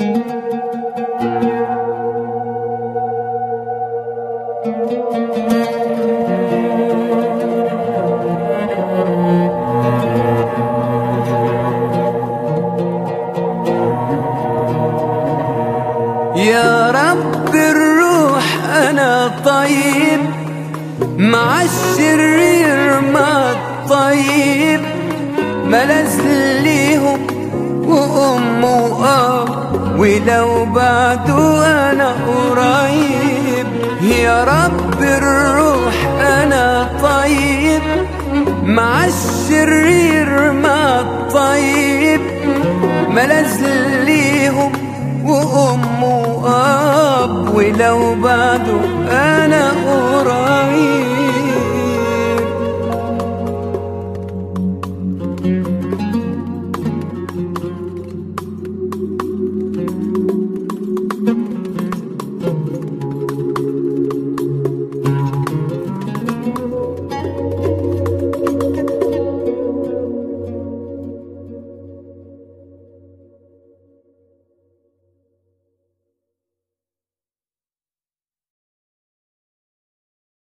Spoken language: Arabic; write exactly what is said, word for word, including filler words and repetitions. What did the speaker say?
يا رب الروح أنا طيب مع الشرير ما الطيب، ملذ ليهم وأم وأب ولو بعدوا أنا قريب. يا رب الروح أنا طيب مع الشرير ما الطيب، ملذ ليهم وأم وأب ولو بعدوا أنا قريب.